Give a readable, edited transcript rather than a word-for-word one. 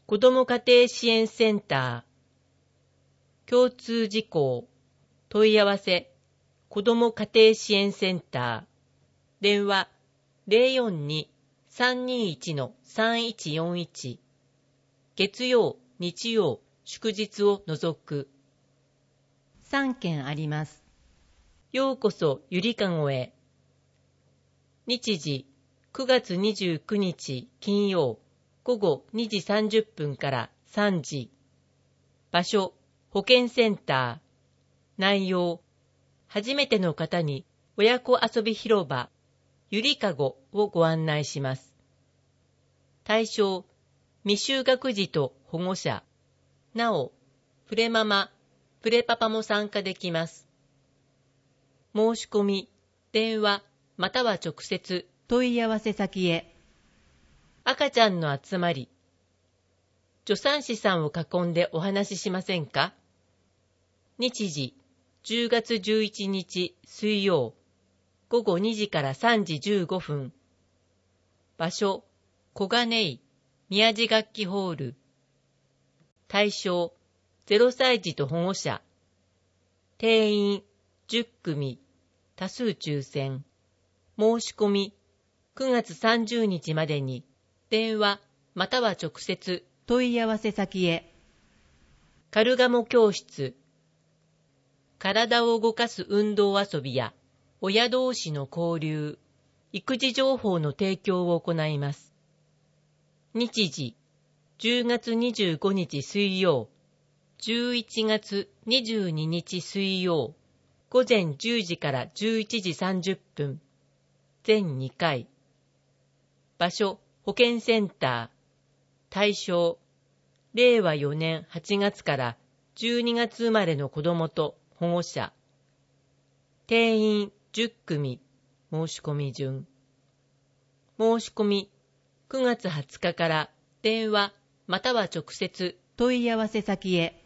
子ども家庭支援センター、共通事項、問い合わせ、子ども家庭支援センター、電話042-321-3141、月曜、日曜、祝日を除く。 3件あります。 ようこそゆりかごへ。日時、9月29日金曜、午後2時30分から3時。場所、保健センター。内容、初めての方に親子遊び広場、ゆりかごをご案内します。対象、未就学児と保護者。なお、プレママ、プレパパも参加できます。申し込み、電話、または直接、 問い合わせ先へ。 赤ちゃんの集まり。助産師さんを囲んでお話ししませんか？日時、10月11日水曜、午後2時から3時15分。場所、小金井、宮地楽器ホール。対象、0歳児と保護者。定員、10組、多数抽選。申し込み、9月30日までに、電話、または直接、 問い合わせ先へ。 カルガモ教室。体を動かす運動遊びや、親同士の交流、育児情報の提供を行います。日時、10月25日水曜、11月22日水曜、午前10時から11時30分、全2回。場所、保健センター。対象、令和4年8月から12月生まれの子どもと保護者。定員10組、申し込み順。申し込み、9月20日から電話または直接問い合わせ先へ。